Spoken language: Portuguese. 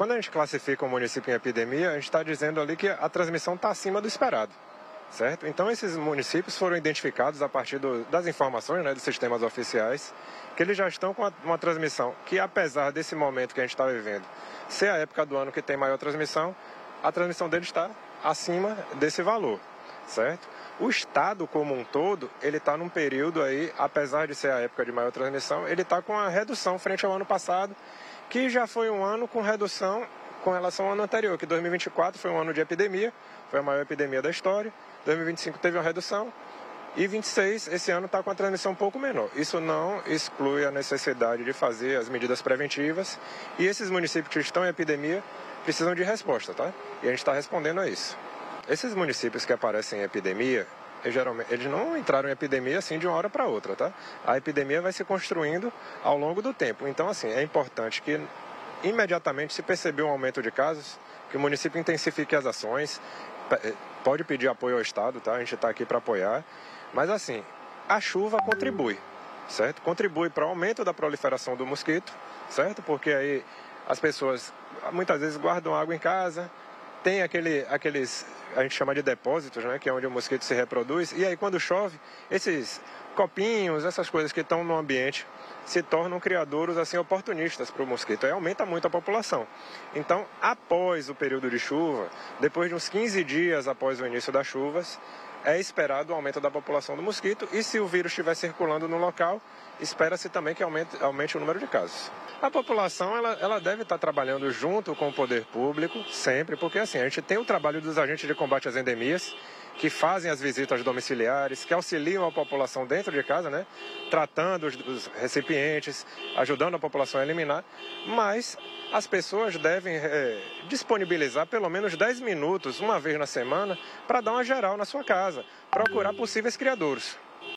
quando a gente classifica um município em epidemia, a gente está dizendo ali que a transmissão está acima do esperado, certo? Então, esses municípios foram identificados a partir das informações, né, dos sistemas oficiais, que eles já estão com uma transmissão que, apesar desse momento que a gente está vivendo, ser a época do ano que tem maior transmissão, a transmissão deles está acima desse valor, certo? O estado como um todo, ele está num período aí, apesar de ser a época de maior transmissão, ele está com uma redução frente ao ano passado, que já foi um ano com redução com relação ao ano anterior, que 2024 foi um ano de epidemia, foi a maior epidemia da história, 2025 teve uma redução, e 26, esse ano está com a transmissão um pouco menor. Isso não exclui a necessidade de fazer as medidas preventivas, e esses municípios que estão em epidemia precisam de resposta, tá? E a gente está respondendo a isso. Esses municípios que aparecem em epidemia, eles não entraram em epidemia assim de uma hora para outra, tá? A epidemia vai se construindo ao longo do tempo. Então, assim, é importante que imediatamente se perceber um aumento de casos, que o município intensifique as ações, pode pedir apoio ao Estado, tá? A gente está aqui para apoiar. Mas, assim, a chuva contribui, certo? Contribui para o aumento da proliferação do mosquito, certo? Porque aí as pessoas muitas vezes guardam água em casa, tem aqueles, a gente chama de depósitos, né, que é onde o mosquito se reproduz, e aí quando chove, esses copinhos, essas coisas que estão no ambiente, se tornam criadouros assim oportunistas para o mosquito, aí aumenta muito a população. Então, após o período de chuva, depois de uns 15 dias após o início das chuvas, é esperado o aumento da população do mosquito, e se o vírus estiver circulando no local, espera-se também que aumente o número de casos. A população ela deve estar trabalhando junto com o poder público, sempre, porque assim, a gente tem o trabalho dos agentes de combate às endemias, que fazem as visitas domiciliares, que auxiliam a população dentro de casa, né, tratando os recipientes, ajudando a população a eliminar, mas as pessoas devem disponibilizar pelo menos 10 minutos, uma vez na semana, para dar uma geral na sua casa, procurar possíveis criadouros.